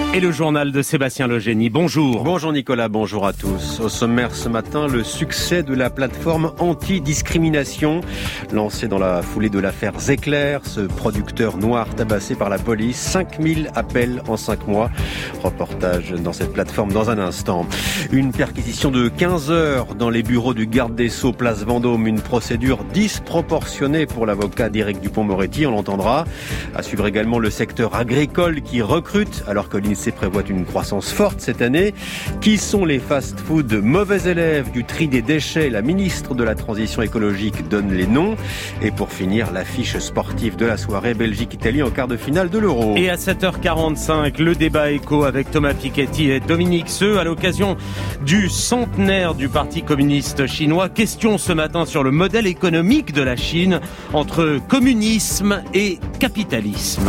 Et le journal de Sébastien Legénie. Bonjour. Bonjour Nicolas, bonjour à tous. Au sommaire ce matin, le succès de la plateforme anti-discrimination. Lancée dans la foulée de l'affaire Zecler, ce producteur noir tabassé par la police. 5000 appels en 5 mois. Reportage dans cette plateforme dans un instant. Une perquisition de 15 heures dans les bureaux du garde des Sceaux, place Vendôme. Une procédure disproportionnée pour l'avocat d'Éric Dupond-Moretti, on l'entendra. À suivre également le secteur agricole qui recrute alors que l'INSEE prévoit une croissance forte cette année. Qui sont les fast-food mauvais élèves du tri des déchets? La ministre de la Transition écologique donne les noms. Et pour finir, l'affiche sportive de la soirée, Belgique-Italie en quart de finale de l'Euro. Et à 7h45, le débat éco avec Thomas Piketty et Dominique Seux à l'occasion du centenaire du Parti communiste chinois. Question ce matin sur le modèle économique de la Chine entre communisme et capitalisme.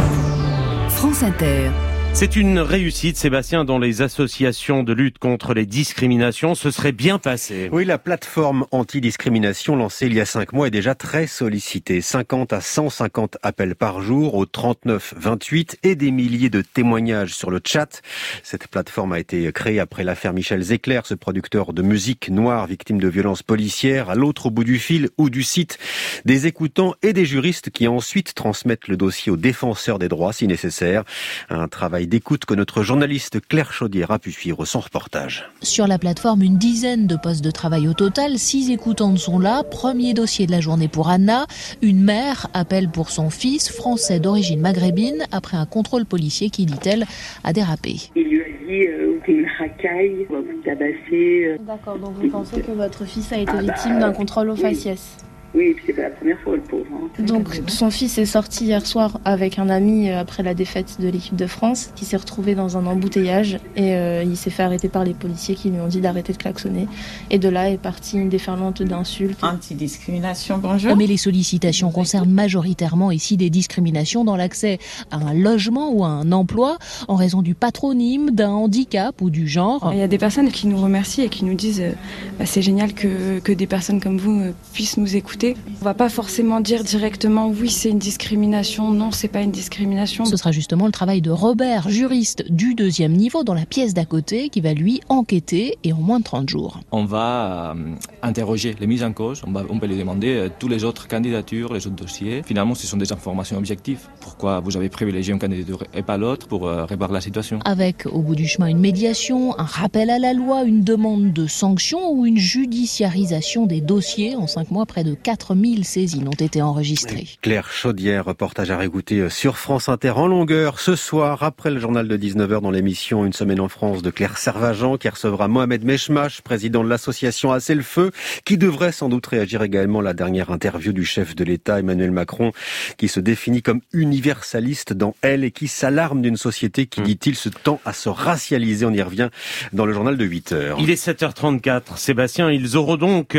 France Inter. C'est une réussite, Sébastien, dont les associations de lutte contre les discriminations se seraient bien passées. Oui, la plateforme anti-discrimination lancée il y a 5 mois est déjà très sollicitée. 50 à 150 appels par jour au 39 28 et des milliers de témoignages sur le chat. Cette plateforme a été créée après l'affaire Michel Zecler, ce producteur de musique noire victime de violences policières. À l'autre bout du fil ou du site, des écoutants et des juristes qui ensuite transmettent le dossier aux défenseurs des droits si nécessaire. Un travail d'écoute que notre journaliste Claire Chaudière a pu suivre son reportage. Sur la plateforme, une dizaine de postes de travail au total. 6 écoutantes sont là. Premier dossier de la journée pour Anna. Une mère appelle pour son fils, français d'origine maghrébine, après un contrôle policier qui, dit-elle, a dérapé. Il lui a dit c'est une racaille, on va vous tabasser. D'accord, donc vous pensez que votre fils a été victime d'un contrôle au faciès? Oui, c'est pas la première fois, le pauvre. Donc son fils est sorti hier soir avec un ami après la défaite de l'équipe de France, qui s'est retrouvé dans un embouteillage et il s'est fait arrêter par les policiers qui lui ont dit d'arrêter de klaxonner. Et de là est partie une déferlante d'insultes. Antidiscrimination, bonjour. Mais les sollicitations concernent majoritairement ici des discriminations dans l'accès à un logement ou à un emploi en raison du patronyme, d'un handicap ou du genre. Il y a des personnes qui nous remercient et qui nous disent c'est génial que des personnes comme vous puissent nous écouter. On va pas forcément dire directement oui c'est une discrimination, non c'est pas une discrimination. Ce sera justement le travail de Robert, juriste du 2e niveau dans la pièce d'à côté, qui va lui enquêter et en moins de 30 jours. On va interroger les mises en cause, on peut lui demander tous les autres candidatures, les autres dossiers. Finalement ce sont des informations objectives. Pourquoi vous avez privilégié une candidature et pas l'autre pour revoir la situation. Avec au bout du chemin une médiation, un rappel à la loi, une demande de sanction ou une judiciarisation des dossiers. En 5 mois, près de 4000 saisines ont été enregistrées. Claire Chaudière, reportage à réécouter sur France Inter en longueur ce soir après le journal de 19h dans l'émission Une semaine en France de Claire Servagent qui recevra Mohamed Meshmash, président de l'association Assez le Feu, qui devrait sans doute réagir également à la dernière interview du chef de l'État Emmanuel Macron qui se définit comme universaliste dans Elle et qui s'alarme d'une société qui, dit-il, se tend à se racialiser. On y revient dans le journal de 8h. Il est 7h34. Sébastien, ils auront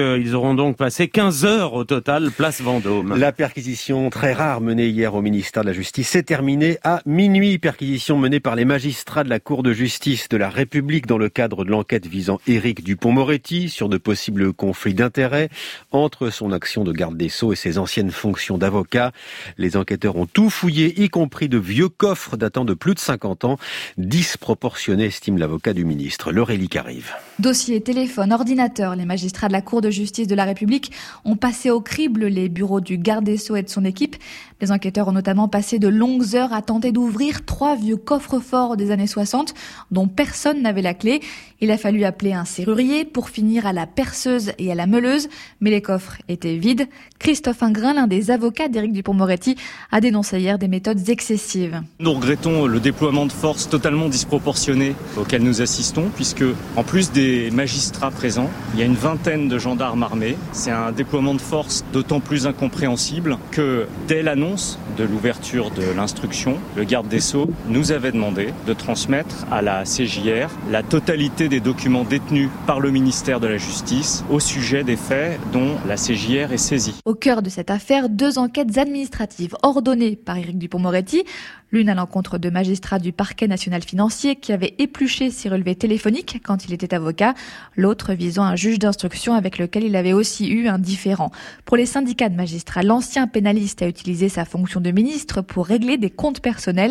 donc passé 15 heures au total, place Vendôme. La perquisition très rare menée hier au ministère de la Justice s'est terminée à minuit. Perquisition menée par les magistrats de la Cour de justice de la République dans le cadre de l'enquête visant Éric Dupond-Moretti sur de possibles conflits d'intérêts entre son action de garde des Sceaux et ses anciennes fonctions d'avocat. Les enquêteurs ont tout fouillé, y compris de vieux coffres datant de plus de 50 ans, disproportionnés, estime l'avocat du ministre. L'Aurélie Carive. Dossier, téléphone, ordinateur, les magistrats de la Cour de justice de la République ont passé au crible les bureaux du garde des Sceaux et de son équipe. Les enquêteurs ont notamment passé de longues heures à tenter d'ouvrir 3 vieux coffres-forts des années 60 dont personne n'avait la clé. Il a fallu appeler un serrurier pour finir à la perceuse et à la meuleuse, mais les coffres étaient vides. Christophe Ingrin, l'un des avocats d'Éric Dupond-Moretti, a dénoncé hier des méthodes excessives. Nous regrettons le déploiement de forces totalement disproportionné auquel nous assistons, puisque en plus des magistrats présents, il y a une vingtaine de gendarmes armés. C'est un déploiement de force d'autant plus incompréhensible que dès l'annonce de l'ouverture de l'instruction, le garde des Sceaux nous avait demandé de transmettre à la CJR la totalité des documents détenus par le ministère de la Justice au sujet des faits dont la CJR est saisie. Au cœur de cette affaire, 2 enquêtes administratives ordonnées par Éric Dupond-Moretti. L'une à l'encontre de magistrats du parquet national financier qui avaient épluché ses relevés téléphoniques quand il était avocat. L'autre visant un juge d'instruction avec lequel il avait aussi eu un différend. Pour les syndicats de magistrats, l'ancien pénaliste a utilisé sa fonction de ministre pour régler des comptes personnels.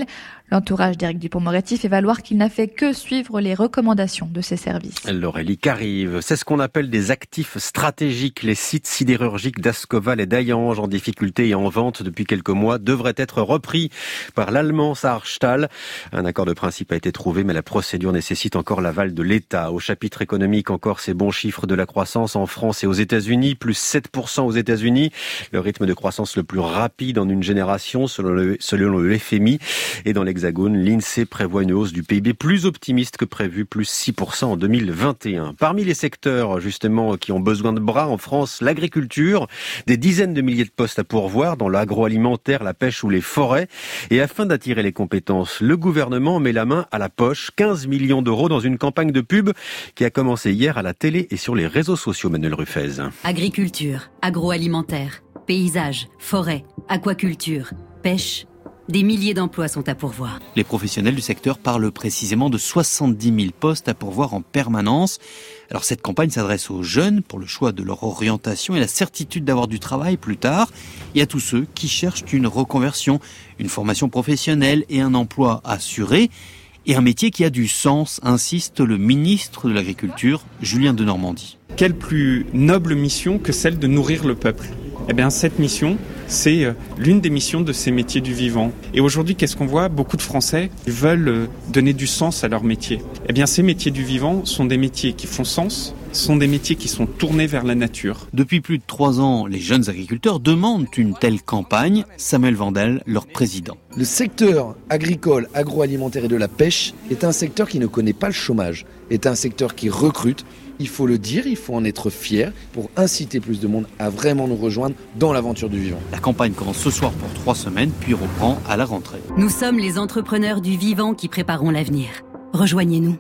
L'entourage d'Éric Dupond-Moretti fait valoir qu'il n'a fait que suivre les recommandations de ses services. L'Aurélie Carive, c'est ce qu'on appelle des actifs stratégiques. Les sites sidérurgiques d'Ascoval et d'Hayange, en difficulté et en vente depuis quelques mois, devraient être repris par l'allemand Saarstahl. Un accord de principe a été trouvé, mais la procédure nécessite encore l'aval de l'État. Au chapitre économique, encore ces bons chiffres de la croissance en France et aux États-Unis, plus 7% aux États-Unis, le rythme de croissance le plus rapide en une génération selon le FMI. Et dans l'Hexagone, l'INSEE prévoit une hausse du PIB plus optimiste que prévu, plus 6% en 2021. Parmi les secteurs, justement, qui ont besoin de bras en France, l'agriculture, des dizaines de milliers de postes à pourvoir dans l'agroalimentaire, la pêche ou les forêts. Et afin d'attirer les compétences, le gouvernement met la main à la poche, 15 millions d'euros dans une campagne de pub qui a commencé hier à la télé et sur les réseaux sociaux, Manuel Ruffez. Agriculture, agroalimentaire, paysage, forêt, aquaculture, pêche. Des milliers d'emplois sont à pourvoir. Les professionnels du secteur parlent précisément de 70 000 postes à pourvoir en permanence. Alors cette campagne s'adresse aux jeunes pour le choix de leur orientation et la certitude d'avoir du travail plus tard. Et à tous ceux qui cherchent une reconversion, une formation professionnelle et un emploi assuré. Et un métier qui a du sens, insiste le ministre de l'Agriculture, Julien Denormandie. Quelle plus noble mission que celle de nourrir le peuple ? Eh bien, cette mission, c'est l'une des missions de ces métiers du vivant. Et aujourd'hui, qu'est-ce qu'on voit ? Beaucoup de Français veulent donner du sens à leur métier. Eh bien, ces métiers du vivant sont des métiers qui font sens, sont des métiers qui sont tournés vers la nature. Depuis plus de 3 ans, les jeunes agriculteurs demandent une telle campagne. Samuel Vandel, leur président. Le secteur agricole, agroalimentaire et de la pêche est un secteur qui ne connaît pas le chômage, est un secteur qui recrute. Il faut le dire, il faut en être fier pour inciter plus de monde à vraiment nous rejoindre dans l'aventure du vivant. La campagne commence ce soir pour 3 semaines, puis reprend à la rentrée. Nous sommes les entrepreneurs du vivant qui préparons l'avenir. Rejoignez-nous.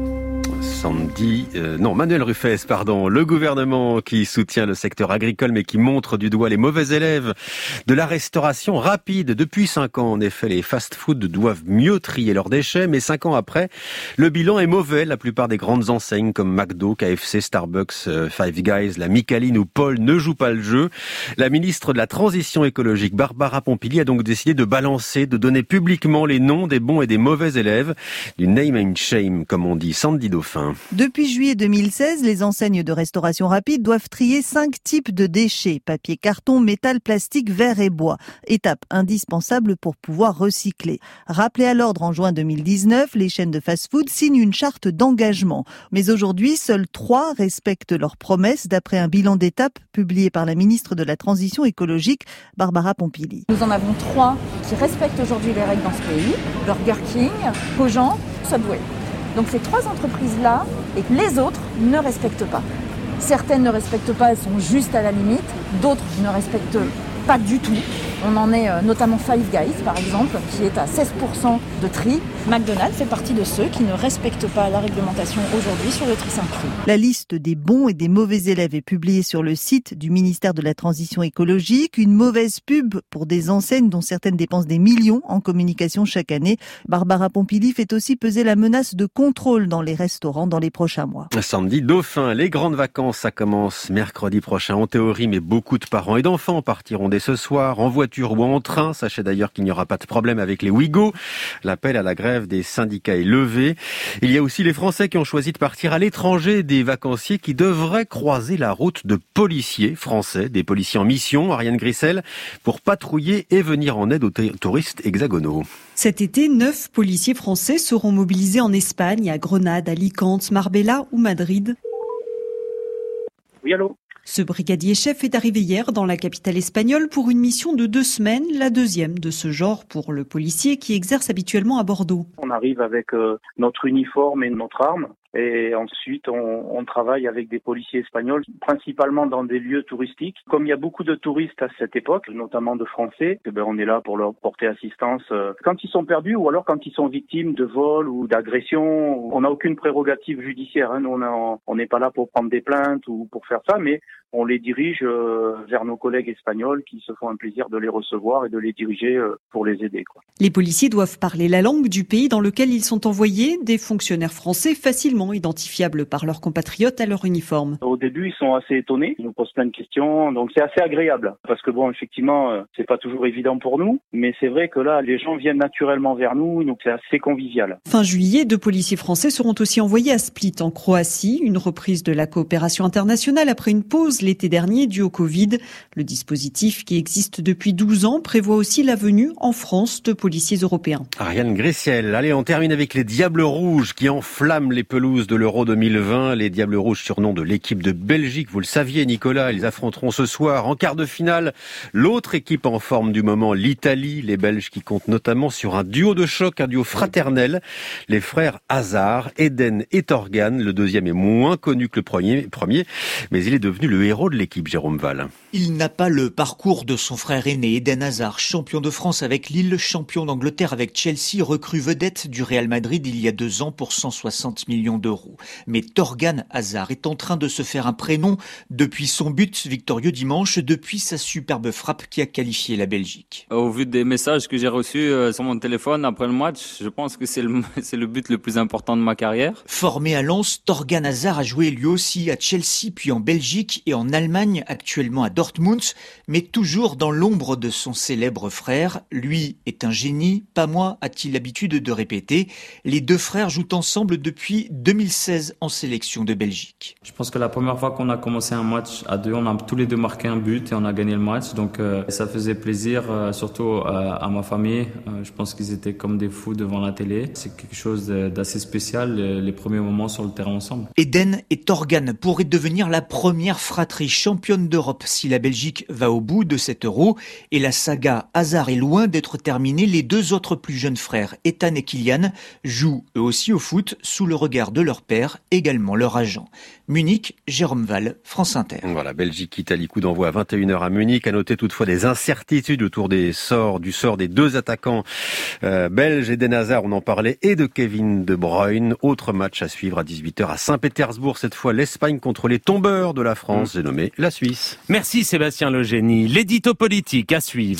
Manuel Ruffez, le gouvernement qui soutient le secteur agricole mais qui montre du doigt les mauvais élèves de la restauration rapide. Depuis 5 ans, en effet, les fast-foods doivent mieux trier leurs déchets, mais 5 ans après, le bilan est mauvais. La plupart des grandes enseignes comme McDo, KFC, Starbucks, Five Guys, la Micaline ou Paul ne jouent pas le jeu. La ministre de la Transition écologique, Barbara Pompili, a donc décidé de donner publiquement les noms des bons et des mauvais élèves, du name and shame, comme on dit. Sandy Dauphin. Depuis juillet 2016, les enseignes de restauration rapide doivent trier 5 types de déchets, papier, carton, métal, plastique, verre et bois. Étape indispensable pour pouvoir recycler. Rappelées à l'ordre en juin 2019, les chaînes de fast-food signent une charte d'engagement. Mais aujourd'hui, seules 3 respectent leurs promesses d'après un bilan d'étape publié par la ministre de la Transition écologique, Barbara Pompili. Nous en avons 3 qui respectent aujourd'hui les règles dans ce pays. Burger King, Cogent, Subway. Donc ces 3 entreprises-là et les autres ne respectent pas. Certaines ne respectent pas, elles sont juste à la limite. D'autres ne respectent pas du tout. On en est notamment Five Guys, par exemple, qui est à 16% de tri. McDonald's fait partie de ceux qui ne respectent pas la réglementation aujourd'hui sur le tri 5 cru. La liste des bons et des mauvais élèves est publiée sur le site du ministère de la Transition écologique. Une mauvaise pub pour des enseignes dont certaines dépensent des millions en communication chaque année. Barbara Pompili fait aussi peser la menace de contrôle dans les restaurants dans les prochains mois. Samedi, Dauphin, les grandes vacances, ça commence mercredi prochain en théorie, mais beaucoup de parents et d'enfants partiront dès ce soir en voiture ou en train. Sachez d'ailleurs qu'il n'y aura pas de problème avec les Ouigo. L'appel à la grève des syndicats est levé. Il y a aussi les Français qui ont choisi de partir à l'étranger, des vacanciers qui devraient croiser la route de policiers français, des policiers en mission, Ariane Grissel, pour patrouiller et venir en aide aux touristes hexagonaux. Cet été, 9 policiers français seront mobilisés en Espagne, à Grenade, Alicante, Marbella ou Madrid. Oui, allô ? Ce brigadier-chef est arrivé hier dans la capitale espagnole pour une mission de 2 semaines, la deuxième de ce genre pour le policier qui exerce habituellement à Bordeaux. On arrive avec notre uniforme et notre arme. Et ensuite, on travaille avec des policiers espagnols, principalement dans des lieux touristiques. Comme il y a beaucoup de touristes à cette époque, notamment de Français, on est là pour leur porter assistance quand ils sont perdus ou alors quand ils sont victimes de vol ou d'agression. On n'a aucune prérogative judiciaire. Nous, on n'est pas là pour prendre des plaintes ou pour faire ça, mais on les dirige vers nos collègues espagnols qui se font un plaisir de les recevoir et de les diriger pour les aider. Les policiers doivent parler la langue du pays dans lequel ils sont envoyés. Des fonctionnaires français facilement facilement identifiables par leurs compatriotes à leur uniforme. Au début, ils sont assez étonnés, ils nous posent plein de questions, donc c'est assez agréable. Parce que bon, effectivement, c'est pas toujours évident pour nous, mais c'est vrai que là, les gens viennent naturellement vers nous, donc c'est assez convivial. Fin juillet, 2 policiers français seront aussi envoyés à Split en Croatie, une reprise de la coopération internationale après une pause l'été dernier due au Covid. Le dispositif qui existe depuis 12 ans prévoit aussi la venue en France de policiers européens. Ariane Gressiel. Allez, on termine avec les Diables Rouges qui enflamment les pelouses de l'Euro 2020. Les Diables Rouges, surnom de l'équipe de Belgique. Vous le saviez, Nicolas, ils affronteront ce soir en quart de finale l'autre équipe en forme du moment, l'Italie. Les Belges qui comptent notamment sur un duo de choc, un duo fraternel. Les frères Hazard, Eden et Thorgan. Le deuxième est moins connu que le premier, mais il est devenu le héros de l'équipe, Jérôme Val. Il n'a pas le parcours de son frère aîné, Eden Hazard, champion de France avec Lille, champion d'Angleterre avec Chelsea, recrue vedette du Real Madrid il y a 2 ans pour 160 millions d'euros. Mais Thorgan Hazard est en train de se faire un prénom depuis son but victorieux dimanche, depuis sa superbe frappe qui a qualifié la Belgique. Au vu des messages que j'ai reçus sur mon téléphone après le match, je pense que c'est le but le plus important de ma carrière. Formé à Lens, Thorgan Hazard a joué lui aussi à Chelsea, puis en Belgique et en Allemagne, actuellement à Dortmund, mais toujours dans l'ombre de son célèbre frère. Lui est un génie, pas moi, a-t-il l'habitude de répéter. Les 2 frères jouent ensemble depuis 2016 en sélection de Belgique. Je pense que la première fois qu'on a commencé un match à 2, on a tous les 2 marqué un but et on a gagné le match. Donc ça faisait plaisir, surtout à ma famille. Je pense qu'ils étaient comme des fous devant la télé. C'est quelque chose d'assez spécial, les premiers moments sur le terrain ensemble. Eden et Thorgan pourraient devenir la première fratrie championne d'Europe si la Belgique va au bout de cet Euro. Et la saga Hazard est loin d'être terminée. Les 2 autres plus jeunes frères, Ethan et Kylian, jouent eux aussi au foot sous le regard de leur père, également leur agent. Munich, Jérôme Val, France Inter. Voilà, Belgique-Italie, coup d'envoi à 21h à Munich. À noter toutefois des incertitudes autour du sort des 2 attaquants belges, Eden Hazard, on en parlait, et de Kevin De Bruyne. Autre match à suivre à 18h à Saint-Pétersbourg. Cette fois, l'Espagne contre les tombeurs de la France, j'ai nommé la Suisse. Merci Sébastien Legénie. L'édito politique à suivre.